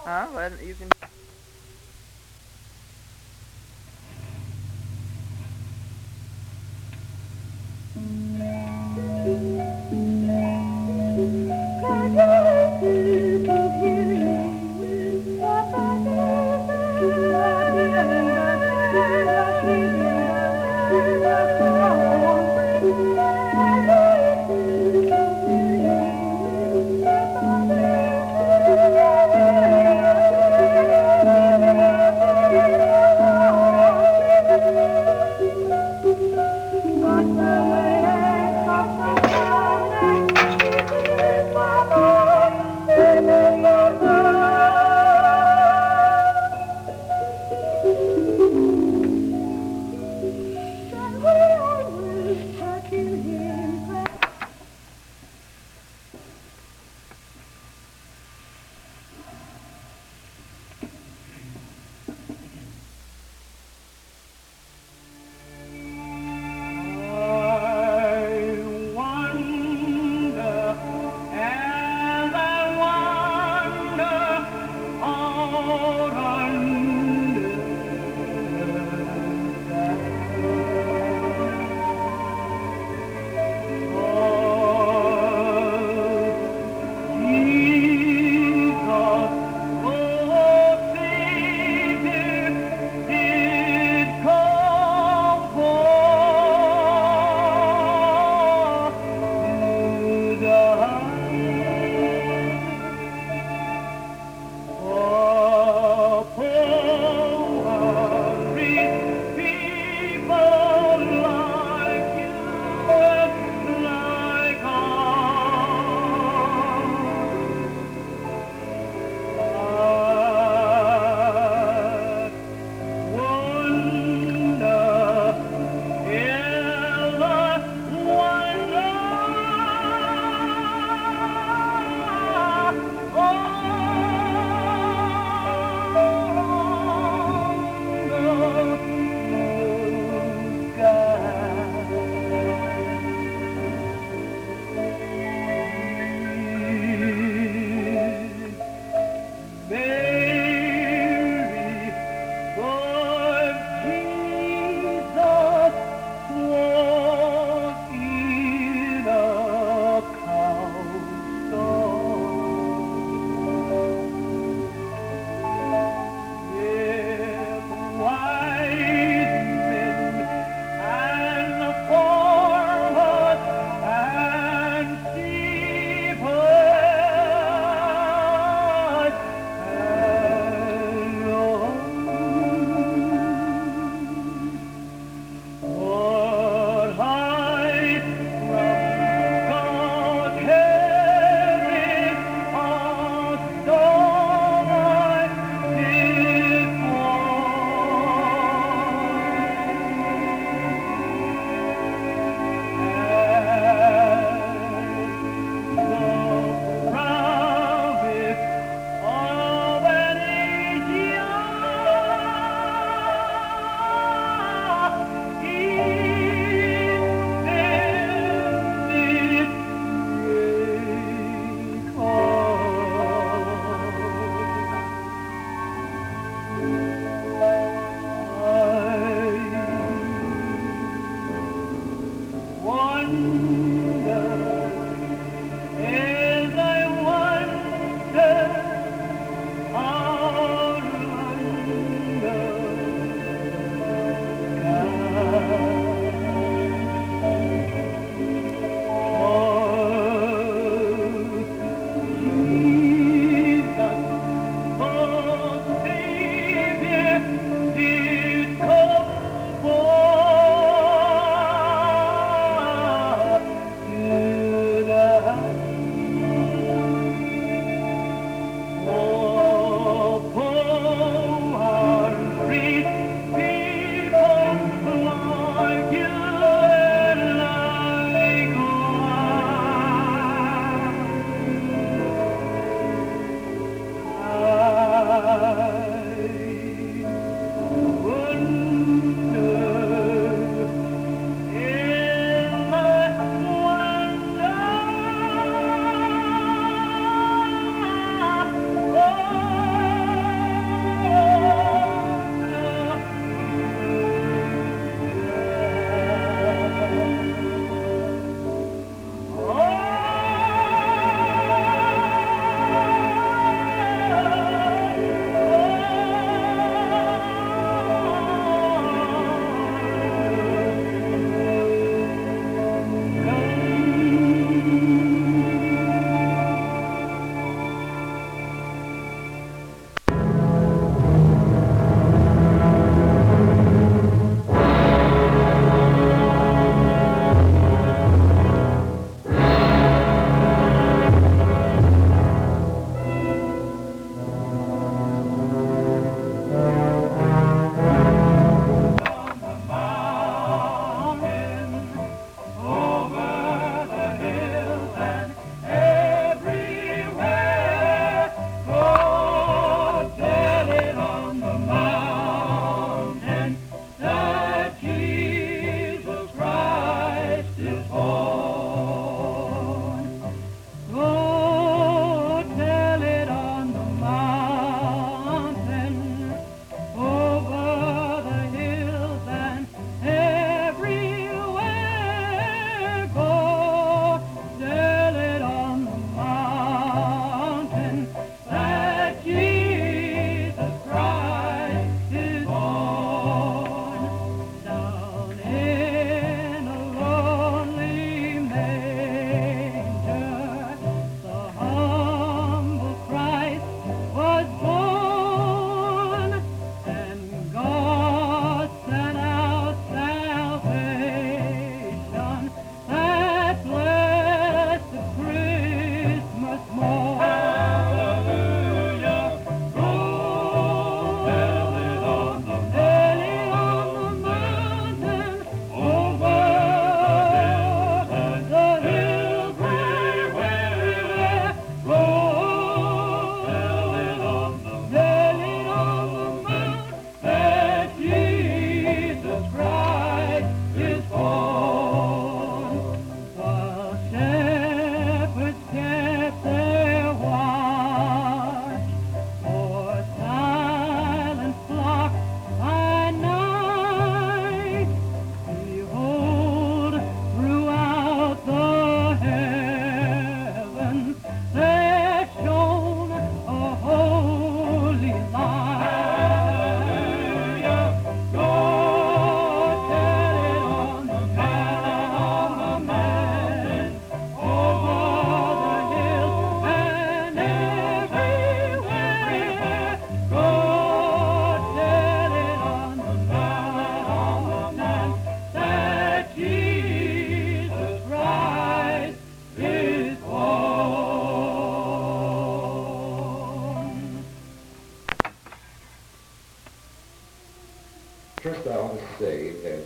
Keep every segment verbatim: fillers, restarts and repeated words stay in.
Huh? Well, you can. ought to say that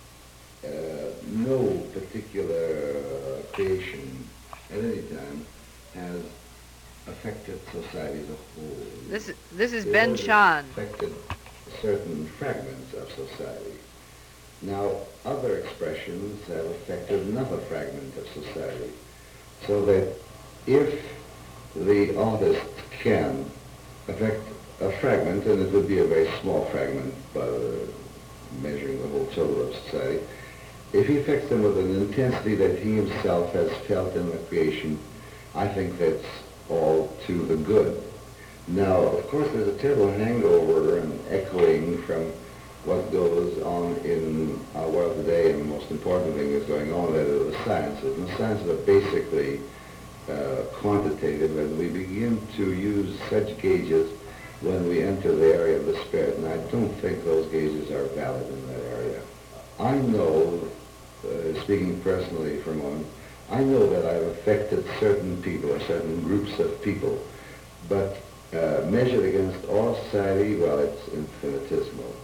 uh, no particular uh, creation at any time has affected society as a whole. This this is It Ben has Shahn. affected certain fragments of society. Now, other expressions have affected another fragment of society. So that if the artist can affect a fragment, and it would be a very small fragment by measuring the whole total of society, if he affects them with an intensity that he himself has felt in the creation, I think that's all to the good. Now, of course, there's a terrible hangover and echoing from what goes on in our world today, and the most important thing is going on, that is the sciences. And the sciences are basically uh, quantitative, and we begin to use such gauges when we enter the area of the spirit, and I don't think those gauges are valid in that area. I know, uh, speaking personally for a moment, I know that I've affected certain people or certain groups of people, but uh, measured against all society, well, it's infinitesimal.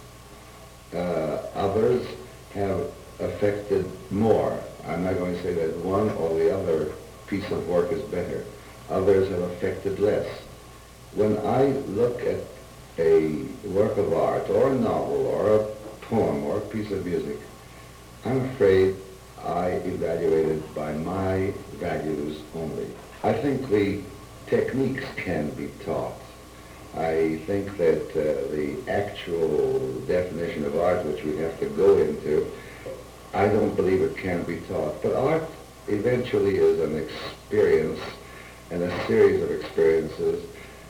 Uh, others have affected more. I'm not going to say that one or the other piece of work is better. Others have affected less. When I look at a work of art or a novel or a poem or a piece of music, I'm afraid I evaluate it by my values only. I think the techniques can be taught. I think that uh, the actual definition of art, which we have to go into, I don't believe it can be taught. But art eventually is an experience and a series of experiences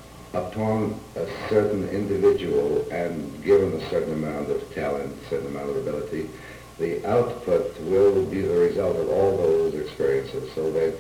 upon a certain individual, and given a certain amount of talent, a certain amount of ability, the output will be the result of all those experiences, so that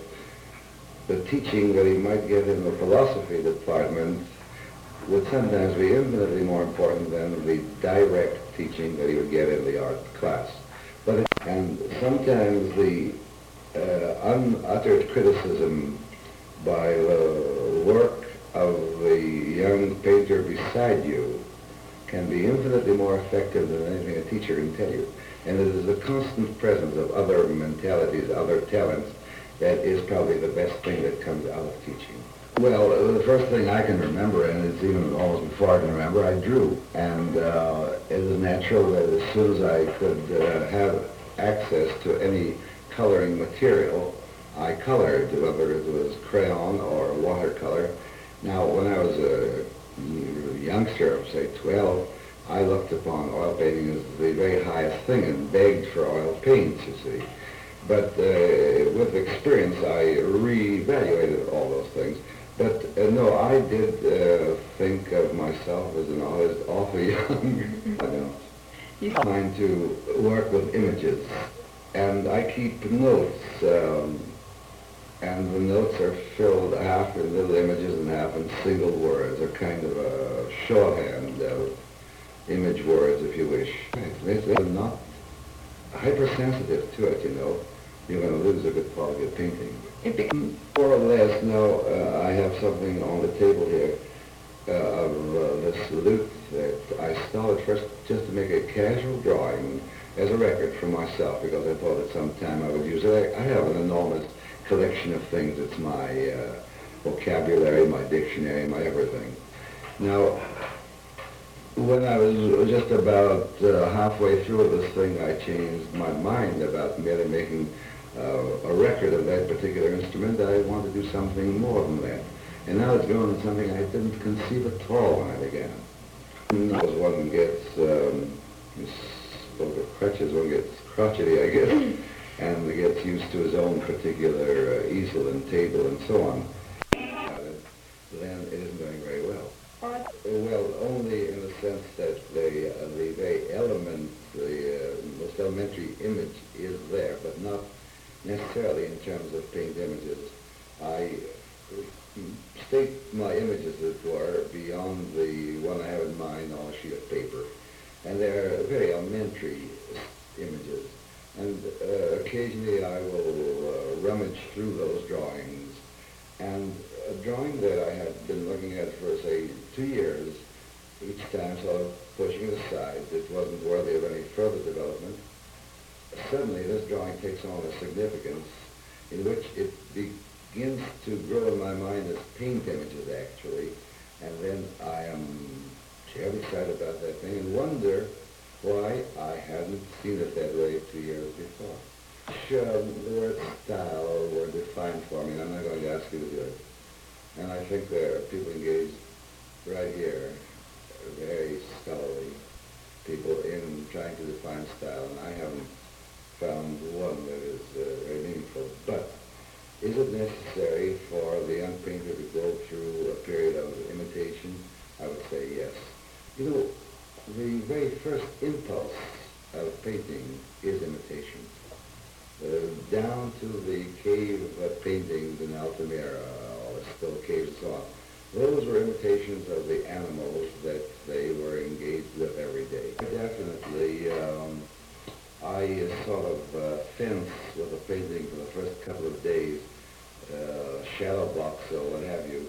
the teaching that he might get in the philosophy department would sometimes be infinitely more important than the direct teaching that he would get in the art class. But it, and sometimes the uh, unuttered criticism by the work of the young painter beside you can be infinitely more effective than anything a teacher can tell you. And it is the constant presence of other mentalities, other talents, that is probably the best thing that comes out of teaching. Well, the first thing I can remember, and it's even almost before I can remember, I drew. And uh, it is natural that as soon as I could uh, have access to any coloring material, I colored, whether it was crayon or watercolor. Now, when I was a youngster, say twelve, I looked upon oil painting as the very highest thing and begged for oil paints, you see. But uh, with experience, I re-evaluated all those things. But uh, no, I did uh, think of myself as an artist awful young. I don't. I'm trying to work with images, and I keep notes, um, and the notes are filled half in little images and half in single words, or kind of a shorthand of image words, if you wish. They're not hypersensitive to it, you know. You're going to lose a good quality of painting. It becomes more or less, now uh, I have something on the table here uh, of uh, this lute that I started first just to make a casual drawing as a record for myself, because I thought at some time I would use it. I, I have an enormous collection of things. It's my uh, vocabulary, my dictionary, my everything. Now, when I was just about uh, halfway through this thing, I changed my mind about merely making uh, a record of that particular instrument. I wanted to do something more than that. And now it's grown into something I didn't conceive at all when I began. As one gets, um, spoke of crutches, one gets crotchety, I guess, and gets used to his own particular uh, easel and table and so on, uh, then it isn't going very well. Well, only in the sense that the, uh, the very element, the uh, most elementary image is there, but not necessarily in terms of paint images. I state my images, as it were, beyond the one I have in mind on a sheet of paper. And they're very elementary images. And uh, occasionally I will uh, rummage through those drawings. And a drawing that I had been looking at for, say, two years each time sort of pushing it aside. It wasn't worthy of any further development. Suddenly, this drawing takes on a significance in which it begins to grow in my mind as paint images, actually, and then I am terribly excited about that thing and wonder why I hadn't seen it that way two years before. Sure, the word style were defined for me, and I'm not going to ask you to do it. And I think there are people engaged right here, very scholarly people in trying to define style, and I haven't found one that is uh, very meaningful. But is it necessary for the young painter to go through a period of imitation? I would say yes. You know, the very first impulse of painting is imitation. Uh, down to the cave uh, paintings in Altamira, or still caves and so on. Those were imitations of the animals that they were engaged with every day. Definitely, um, I uh, sort of uh, fence with a painting for the first couple of days, uh, shadow box or what have you,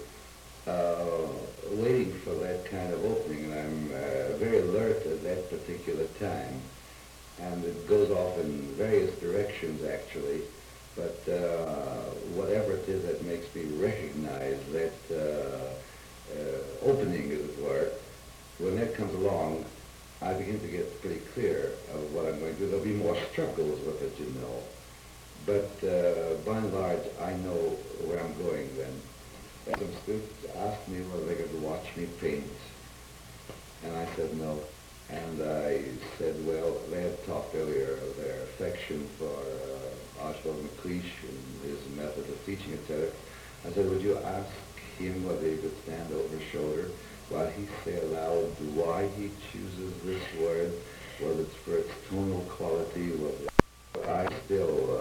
uh, waiting for that kind of opening, and I'm uh, very alert at that particular time. And it goes off in various directions, actually, but uh, whatever it is that makes me recognize that uh, uh, opening, as it were, when that comes along, I begin to get pretty clear of what I'm going to do. There'll be more struggles with it, you know, but uh, by and large, I know where I'm going then. Some students asked me whether they could watch me paint, and I said no. And I said, well, they had talked earlier of their affection for uh, Archibald MacLeish and his method of teaching, et cetera. I said, would you ask him whether he could stand over his shoulder while he say aloud why he chooses this word, whether it's for its tonal quality, whether I still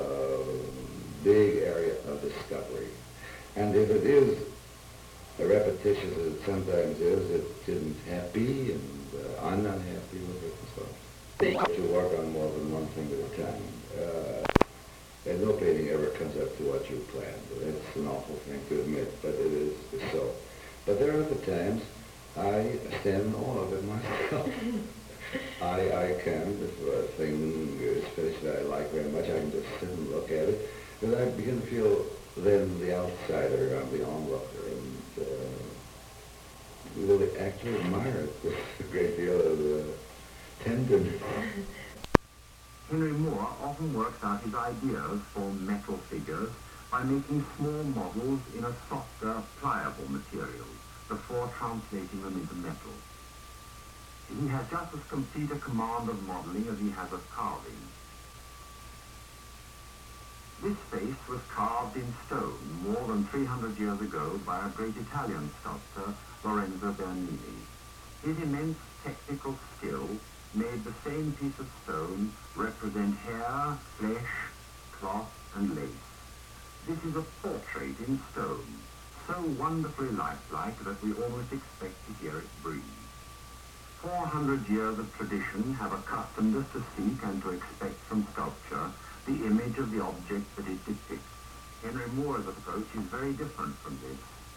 a big area of discovery. And if it is a repetitious as it sometimes is, it isn't happy, and uh, I'm not happy with it, and so to work on more than one thing at a time. Uh, and no painting ever comes up to what you planned. It's an awful thing to admit, but it is so. But there are other times I stand in awe of it myself. I, I can, if a thing is finished that I like very much, I can just sit and look at it, but I begin to feel then the outsider, I'm the onlooker, and uh, will actually admire it with a great deal of uh, tenderness. Henry Moore often works out his ideas for metal figures by making small models in a softer, pliable material before translating them into metal. He has just as complete a command of modeling as he has of carving. This face was carved in stone more than three hundred years ago by a great Italian sculptor, Lorenzo Bernini. His immense technical skill made the same piece of stone represent hair, flesh, cloth, and lace. This is a portrait in stone, so wonderfully lifelike that we almost expect to hear it breathe. Four hundred years of tradition have accustomed us to seek and to expect from sculpture the image of the object that it depicts. Henry Moore's approach is very different from this.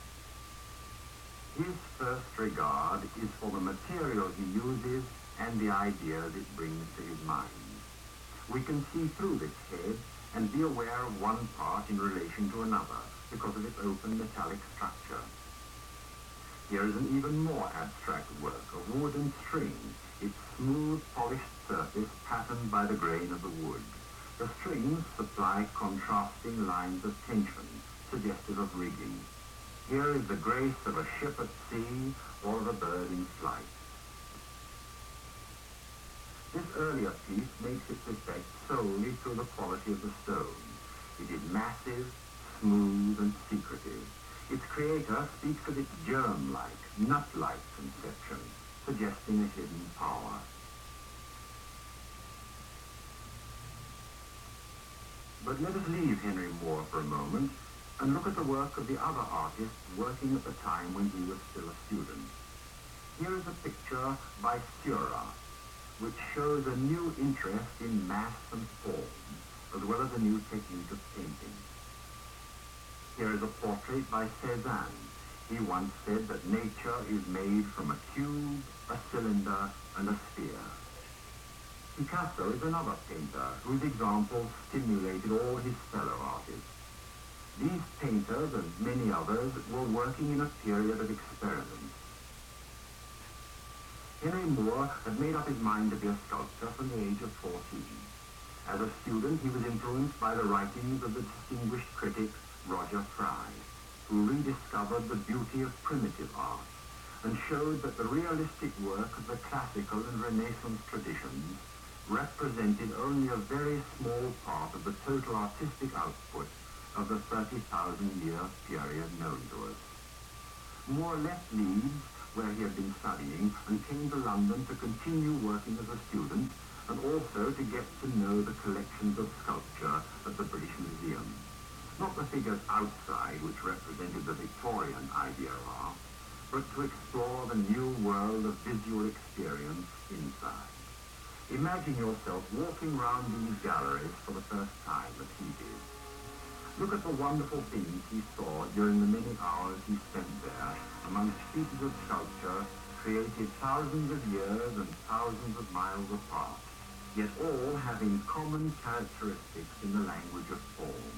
His first regard is for the material he uses and the ideas it brings to his mind. We can see through this head and be aware of one part in relation to another because of its open metallic structure. Here is an even more abstract work of wood and string, its smooth, polished surface patterned by the grain of the wood. The strings supply contrasting lines of tension, suggestive of rigging. Here is the grace of a ship at sea or of a bird in flight. This earlier piece makes its effect solely through the quality of the stone. It is massive, smooth, and secretive. Its creator speaks of its germ-like, nut-like conception, suggesting a hidden power. But let us leave Henry Moore for a moment and look at the work of the other artists working at the time when he was still a student. Here is a picture by Seurat, which shows a new interest in mass and form, as well as a new technique of painting. Here is a portrait by Cézanne, He once said that nature is made from a cube, a cylinder, and a sphere. Picasso is another painter whose example stimulated all his fellow artists. These painters and many others were working in a period of experiment. Henry Moore had made up his mind to be a sculptor from the age of fourteen. As a student, he was influenced by the writings of the distinguished critic Roger Fry, who rediscovered the beauty of primitive art and showed that the realistic work of the classical and Renaissance traditions represented only a very small part of the total artistic output of the thirty thousand year period known to us. Moore left Leeds, where he had been studying, and came to London to continue working as a student and also to get to know the collections of sculpture at the British Museum. Not the figures outside, which represented the Victorian idea of art, but to explore the new world of visual experience inside. Imagine yourself walking round these galleries for the first time as he did. Look at the wonderful things he saw during the many hours he spent there amongst pieces of sculpture created thousands of years and thousands of miles apart, yet all having common characteristics in the language of form.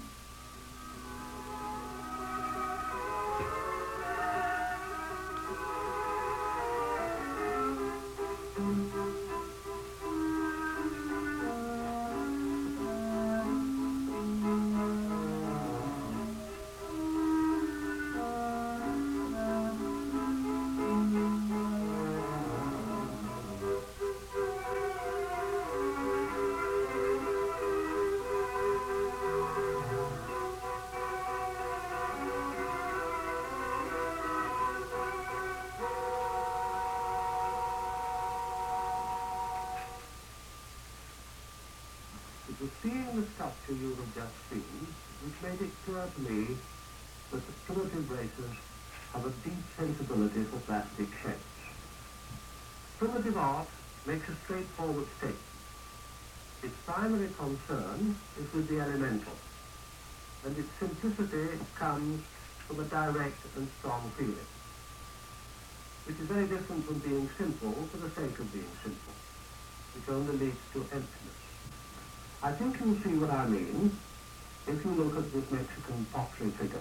It was seeing the sculpture you have just seen which made it clear to me that the primitive races have a deep sensibility for plastic shapes. Primitive art makes a straightforward statement. Its primary concern is with the elemental, and its simplicity comes from a direct and strong feeling, which is very different from being simple for the sake of being simple, which only leads to emptiness. I think you'll see what I mean if you look at this Mexican pottery figure.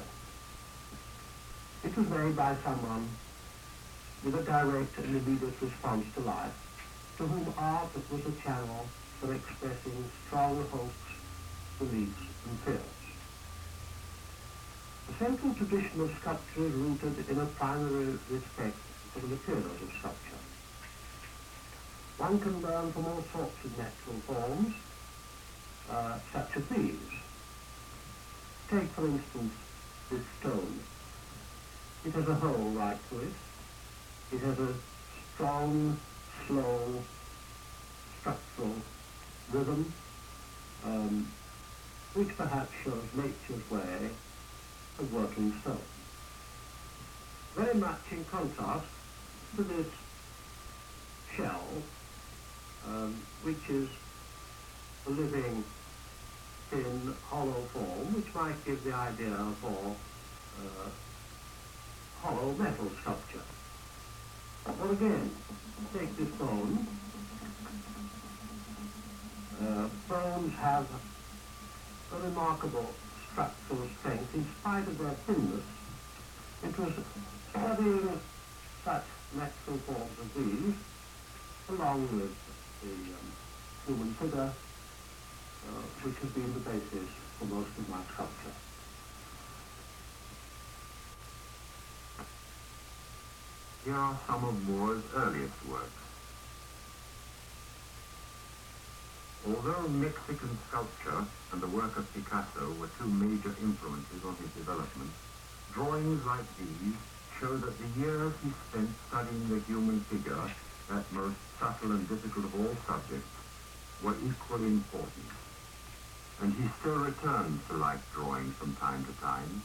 It was made by someone with a direct and immediate response to life, to whom art was a channel for expressing strong hopes, beliefs, and fears. The central tradition of sculpture is rooted in a primary respect for the materials of sculpture. One can learn from all sorts of natural forms, uh, such as these. Take, for instance, this stone. It has a hole right through it. It has a strong, slow, structural rhythm, um, which perhaps shows nature's way of working stone. Very much in contrast to this shell, um, which is a living, thin, hollow form, which might give the idea for uh, hollow metal sculpture. Or again, take this bone. Uh, bones have a remarkable structural strength in spite of their thinness. It was studying such natural forms as these, along with the um, human figure, uh, which has been the basis for most of my sculpture. Here are some of Moore's earliest works. Although Mexican sculpture and the work of Picasso were two major influences on his development, drawings like these show that the years he spent studying the human figure, that most subtle and difficult of all subjects, were equally important. And he still returns to life drawing from time to time.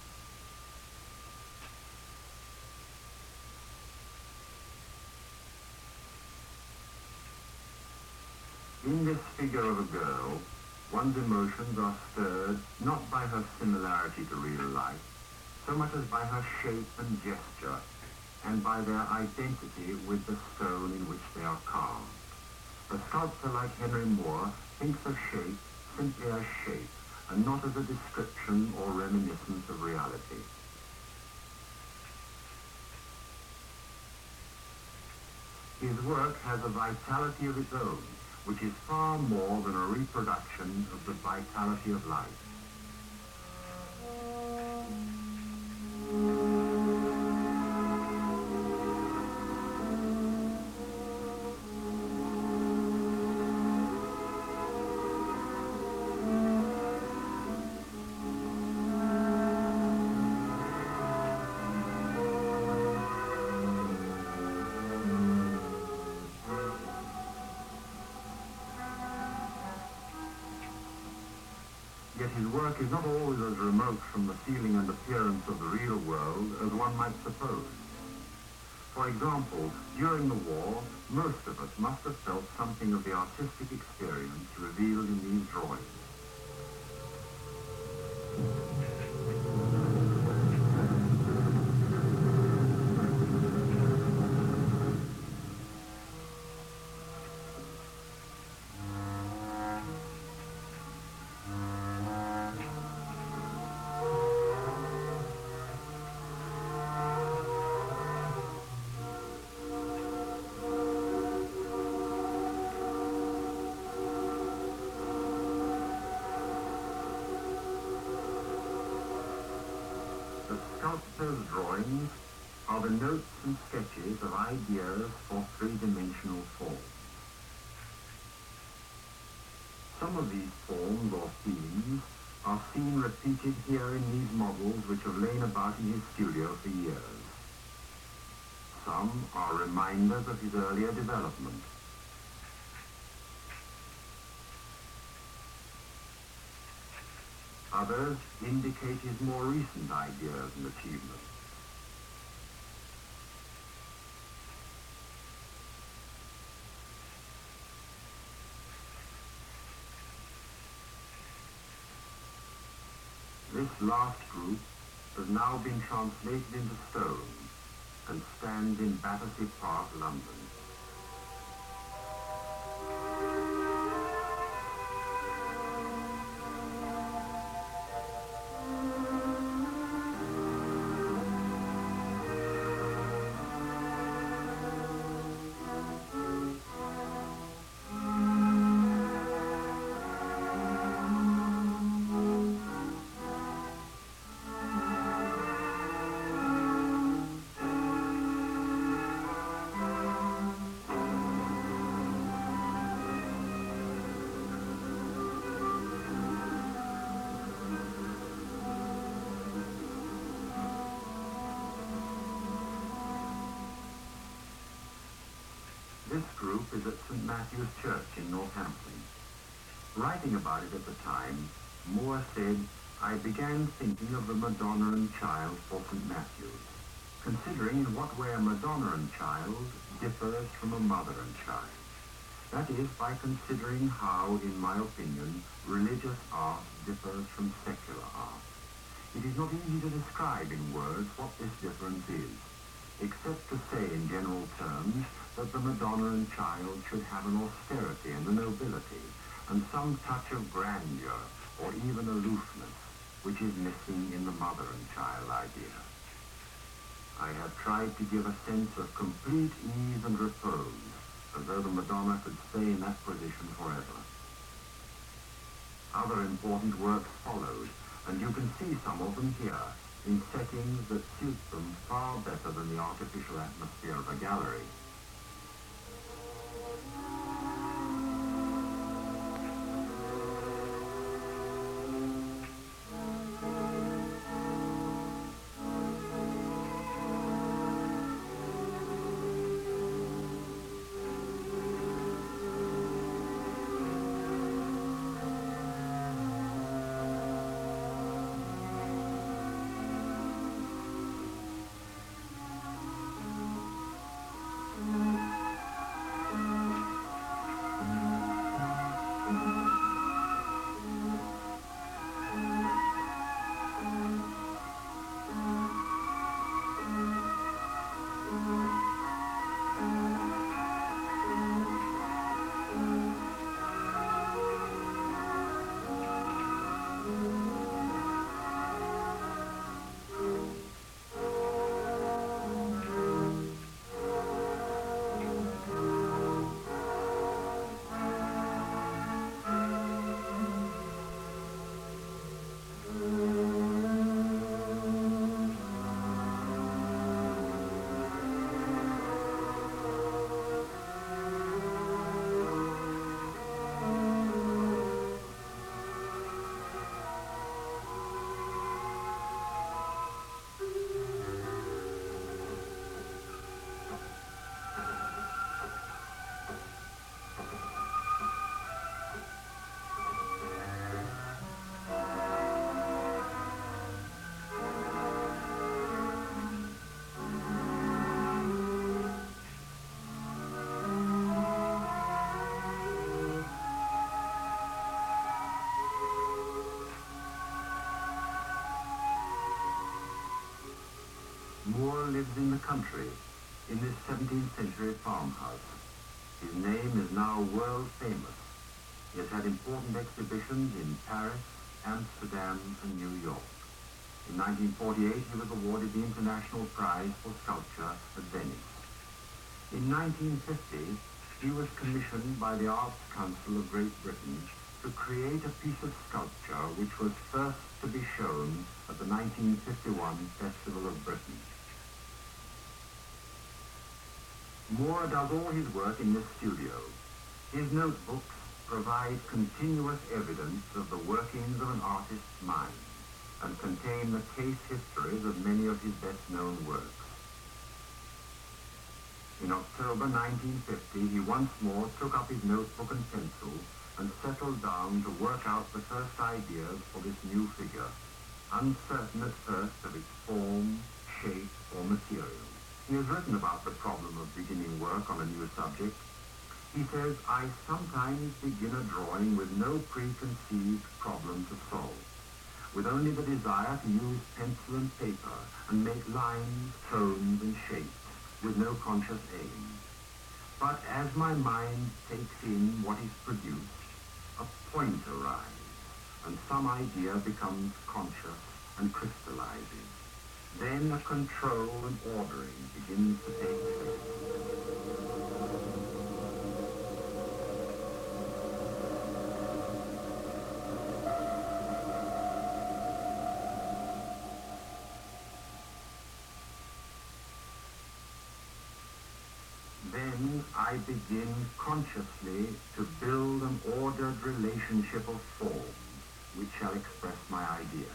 In this figure of a girl, one's emotions are stirred not by her similarity to real life, so much as by her shape and gesture, and by their identity with the stone in which they are carved. A sculptor like Henry Moore thinks of shape simply as shape, and not as a description or reminiscence of reality. His work has a vitality of its own, which is far more than a reproduction of the vitality of life. Yet his work is not always as remote from the feeling and appearance of the real world as one might suppose. For example, during the war, most of us must have felt something of the artistic experience revealed in these drawings. The sculptor's drawings are the notes and sketches of ideas for three-dimensional form. Some of these forms or themes are seen repeated here in these models which have lain about in his studio for years. Some are reminders of his earlier development. Others indicate his more recent ideas and achievements. This last group has now been translated into stone and stands in Battersea Park, London. This group is at Saint Matthew's Church in Northampton. Writing about it at the time, Moore said, "I began thinking of the Madonna and Child for Saint Matthew's, considering in what way a Madonna and Child differs from a mother and child. That is, by considering how, in my opinion, religious art differs from secular art. It is not easy to describe in words what this difference is, except to say in general terms that the Madonna and Child should have an austerity and a nobility, and some touch of grandeur, or even aloofness, which is missing in the mother and child idea. I have tried to give a sense of complete ease and repose, as though the Madonna could stay in that position forever." Other important works followed, and you can see some of them here, in settings that suit them far better than the artificial atmosphere of a gallery. Moore lives in the country, in this seventeenth century farmhouse. His name is now world famous. He has had important exhibitions in Paris, Amsterdam, and New York. In nineteen forty-eight, he was awarded the International Prize for Sculpture at Venice. In nineteen fifty, he was commissioned by the Arts Council of Great Britain to create a piece of sculpture which was first to be shown at the nineteen fifty-one Festival of Britain. Moore does all his work in this studio. His notebooks provide continuous evidence of the workings of an artist's mind and contain the case histories of many of his best-known works. In October nineteen fifty, he once more took up his notebook and pencil and settled down to work out the first ideas for this new figure, uncertain at first of its form, shape, or material. He has written about the problem of beginning work on a new subject. He says, "I sometimes begin a drawing with no preconceived problem to solve, with only the desire to use pencil and paper and make lines, tones, and shapes, with no conscious aim. But as my mind takes in what is produced, a point arrives, and some idea becomes conscious and crystallizes. Then a control and ordering begins to take place." Then I begin consciously to build an ordered relationship of forms which shall express my idea.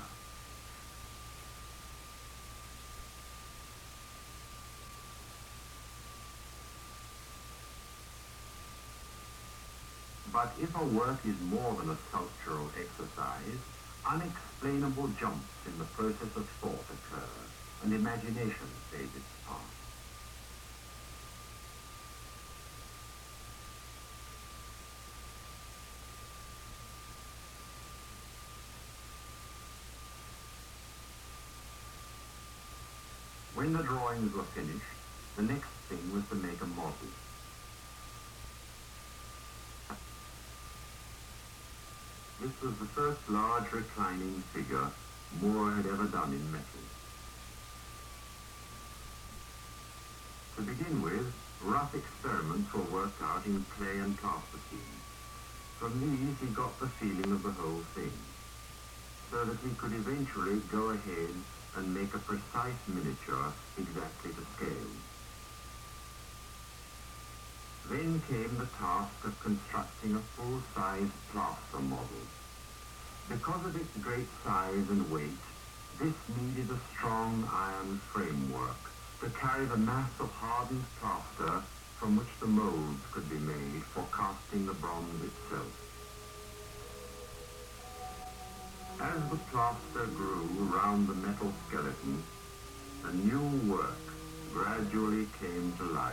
But if a work is more than a sculptural exercise, unexplainable jumps in the process of thought occur, and imagination plays its part. When the drawings were finished, the next thing was to make a model. This was the first large reclining figure Moore had ever done in metal. To begin with, rough experiments were worked out in clay and plasticine. From these he got the feeling of the whole thing, so that he could eventually go ahead and make a precise miniature exactly to scale. Then came the task of constructing a full-size plaster model. Because of its great size and weight, this needed a strong iron framework to carry the mass of hardened plaster from which the molds could be made for casting the bronze itself. As the plaster grew round the metal skeleton, a new work gradually came to life.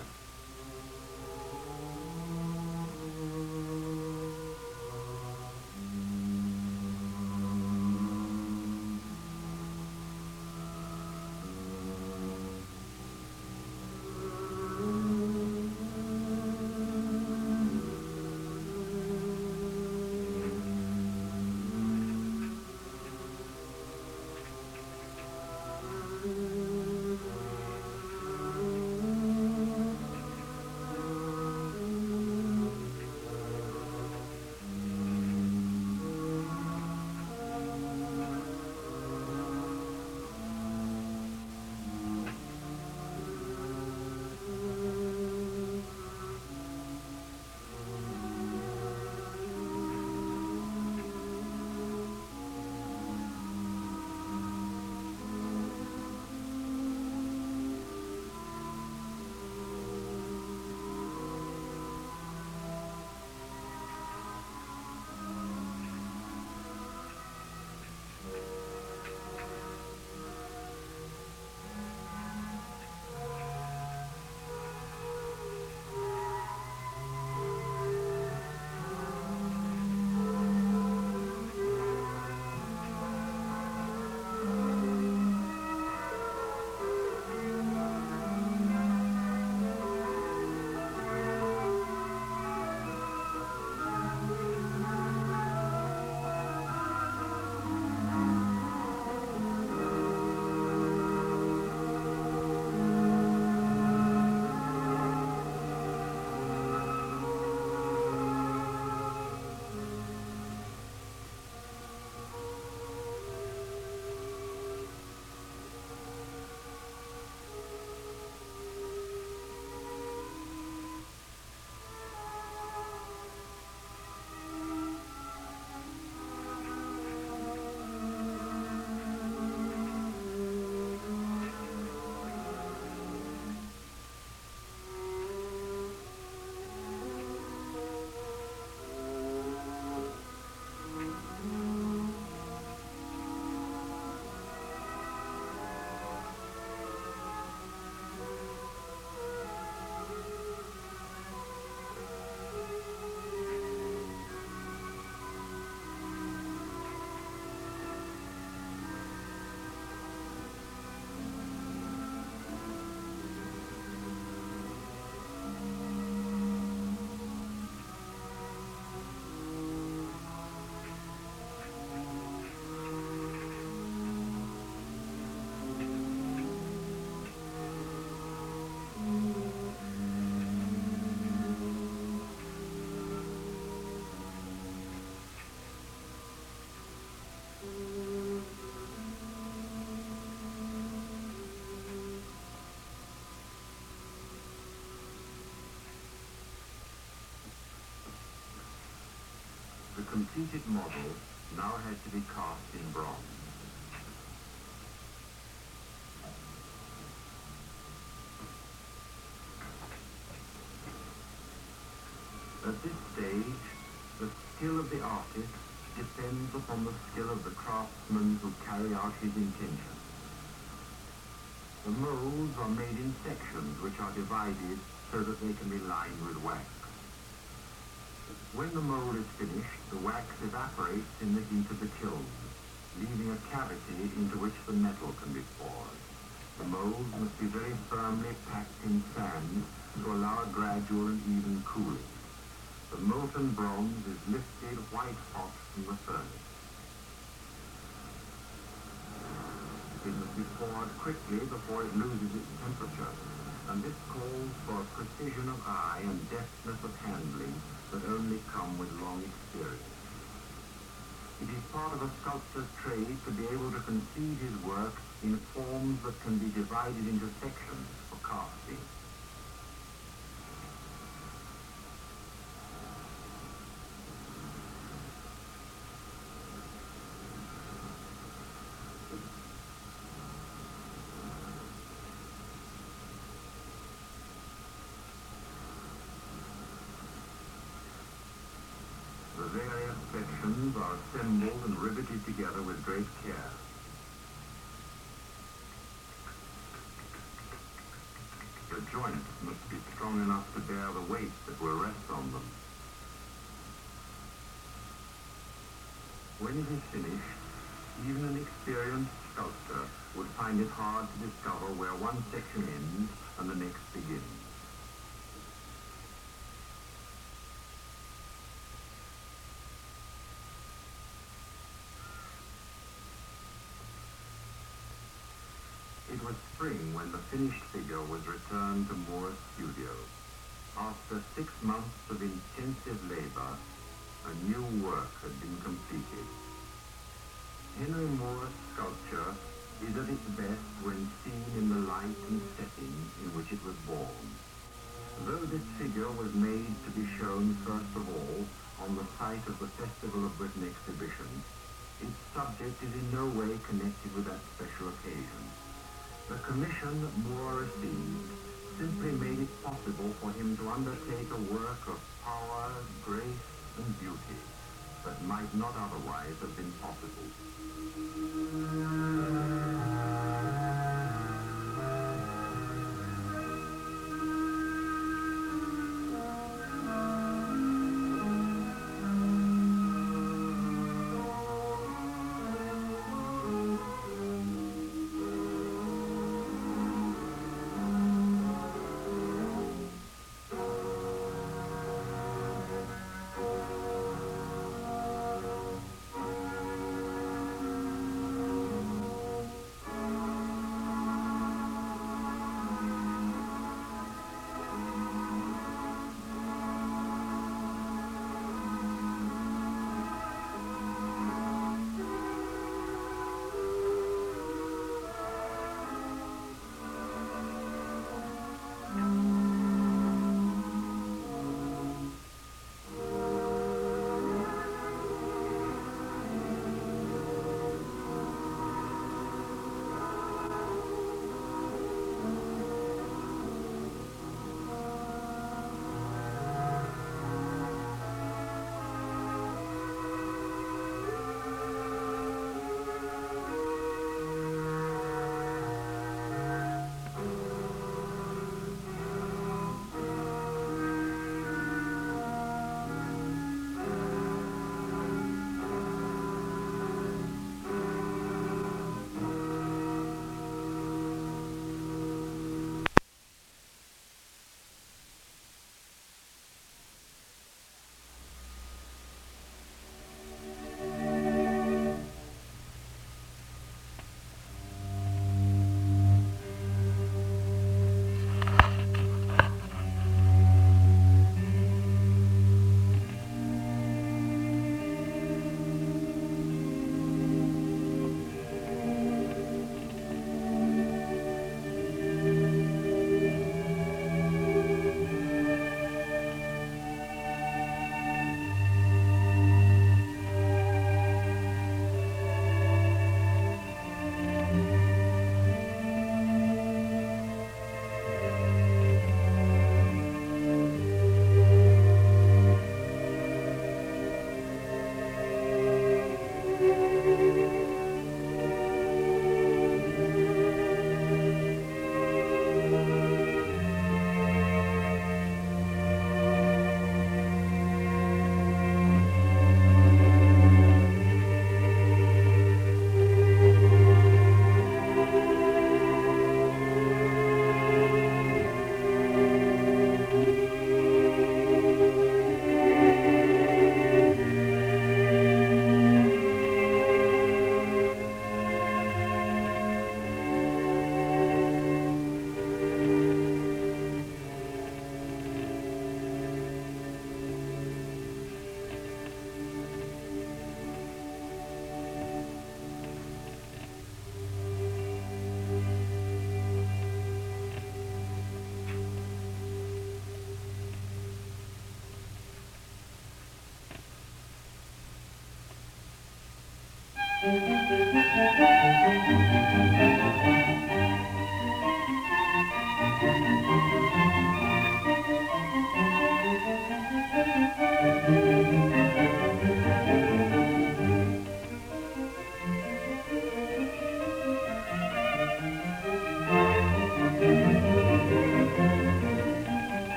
completed model now had to be cast in bronze. At this stage, the skill of the artist depends upon the skill of the craftsman who carry out his intention. The molds are made in sections which are divided so that they can be lined with wax. When the mold is finished, the wax evaporates in the heat of the kiln, leaving a cavity into which the metal can be poured. The molds must be very firmly packed in sand to allow a gradual and even cooling. The molten bronze is lifted white hot from the furnace. It must be poured quickly before it loses its temperature, and this calls for a precision of eye and deftness of handling that only come with long experience. It is part of a sculptor's trade to be able to conceive his work in forms that can be divided into sections for casting. The various sections are assembled and riveted together with great care. The joints must be strong enough to bear the weight that will rest on them. When it is finished, even an experienced sculptor would find it hard to discover where one section ends and the next begins. It was spring when the finished figure was returned to Moore's studio. After six months of intensive labor, a new work had been completed. Henry Moore's sculpture is at its best when seen in the light and setting in which it was born. Though this figure was made to be shown first of all on the site of the Festival of Britain exhibition, its subject is in no way connected with that special occasion. The commission Moore received simply made it possible for him to undertake a work of power, grace, and beauty that might not otherwise have been possible.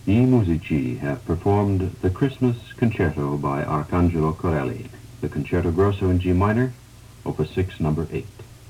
I Musici have performed the Christmas Concerto by Arcangelo Corelli, the Concerto Grosso in G minor, Opus six, number eight.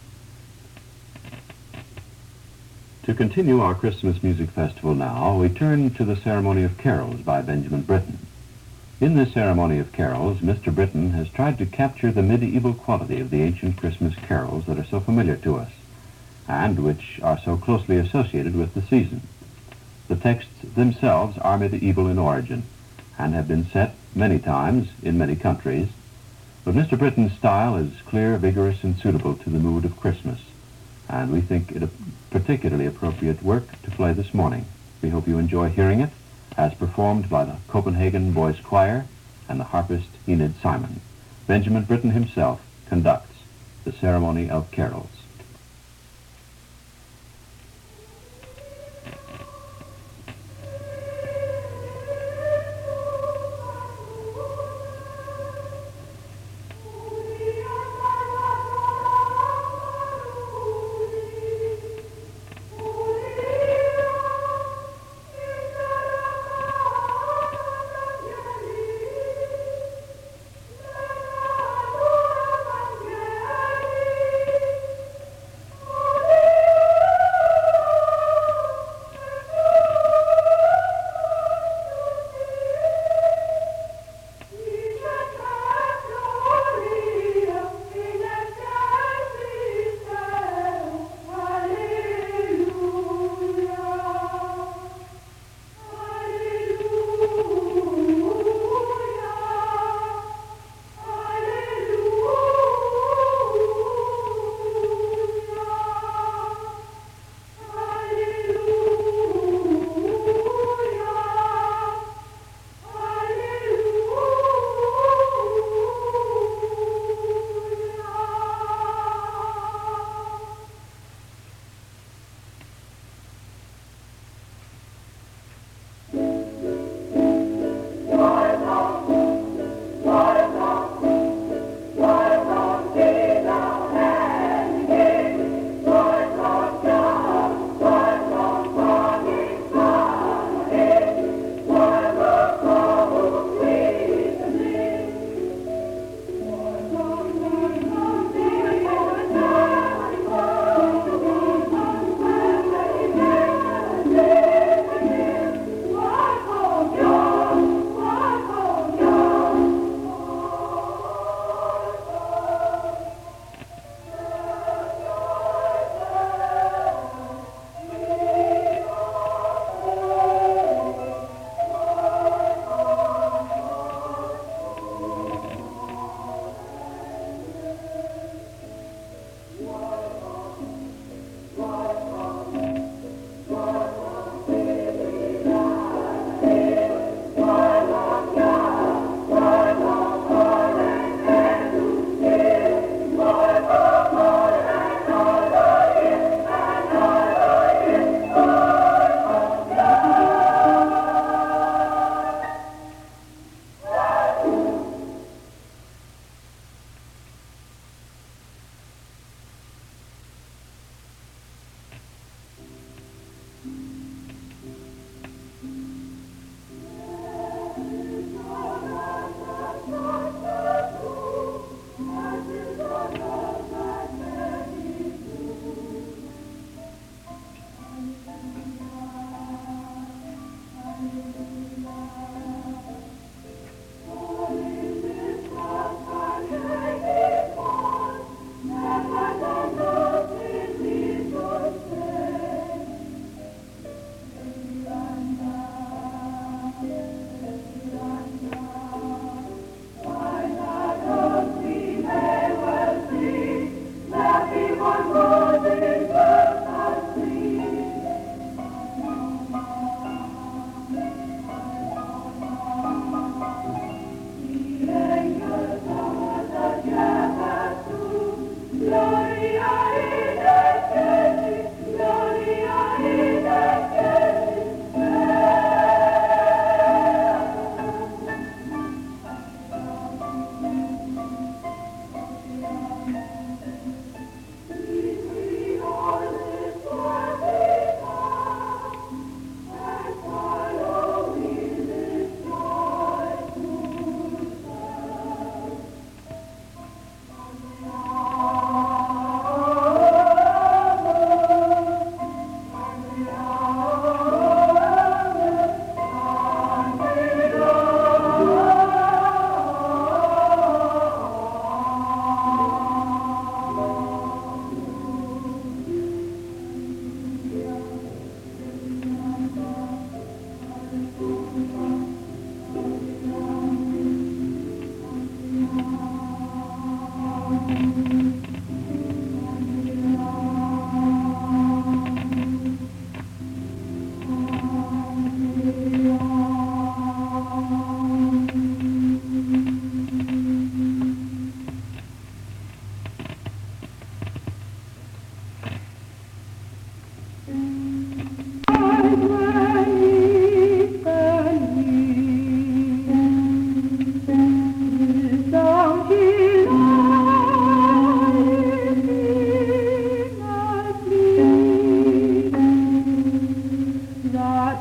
To continue our Christmas Music Festival now, we turn to the Ceremony of Carols by Benjamin Britten. In this Ceremony of Carols, Mister Britten has tried to capture the medieval quality of the ancient Christmas carols that are so familiar to us, and which are so closely associated with the season. The texts themselves are medieval in origin, and have been set many times in many countries, but Mister Britten's style is clear, vigorous, and suitable to the mood of Christmas, and we think it a particularly appropriate work to play this morning. We hope you enjoy hearing it, as performed by the Copenhagen Boys Choir and the harpist Enid Simon. Benjamin Britten himself conducts the Ceremony of Carols.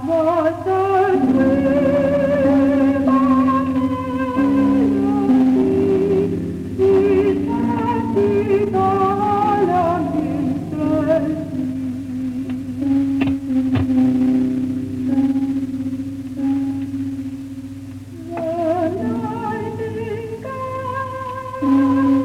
Thank you.